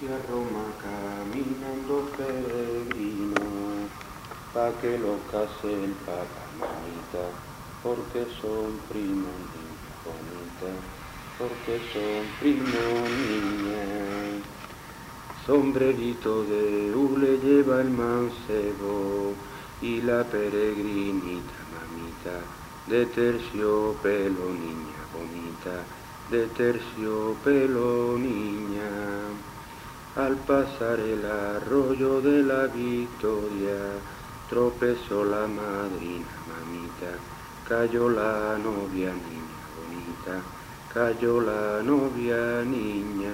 hacia Roma caminando peregrino, pa' que lo case el papa, mamita, porque son primos, niña bonita, porque son primos, niña. Sombrerito de hule lleva el mancebo y la peregrinita, mamita, de terciopelo, niña bonita, de terciopelo, niña. Al pasar el arroyo de la Victoria, tropezó la madrina, mamita, cayó la novia, niña bonita, cayó la novia, niña.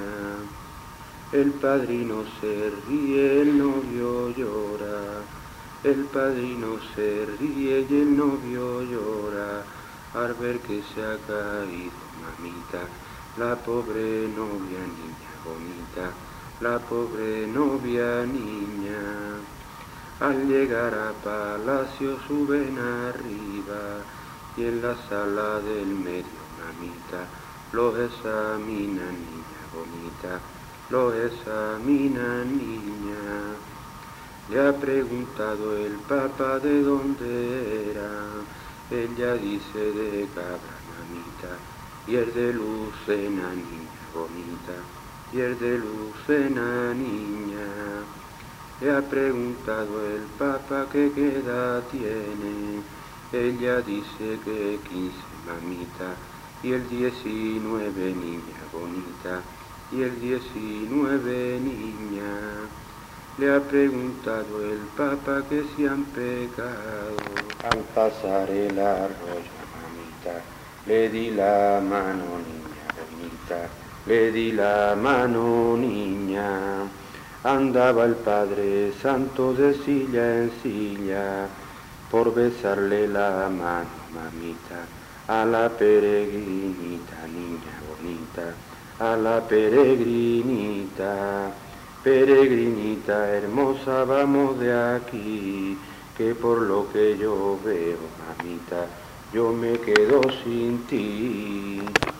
El padrino se ríe, el novio llora, el padrino se ríe y el novio llora, al ver que se ha caído, mamita, la pobre novia, niña bonita, la pobre novia, niña. Al llegar a palacio suben arriba y en la sala del medio, mamita, los examinan, niña bonita, lo examina, niña. Le ha preguntado el papa de dónde era, ella dice de Cabra, mamita, y es de Lucena, niña bonita, y es de Lucena, niña. Le ha preguntado el papa que qué edad tiene, ella dice que 15, mamita, y el 19, niña bonita, y el 19, niña. Le ha preguntado el papa que si han pecado al pasar el arroyo, mamita, le di la mano, niña bonita, le di la mano, niña. Andaba el Padre Santo de silla en silla por besarle la mano, mamita, a la peregrinita, niña bonita, a la peregrinita. Peregrinita hermosa, vamos de aquí, que por lo que yo veo, mamita, yo me quedo sin ti.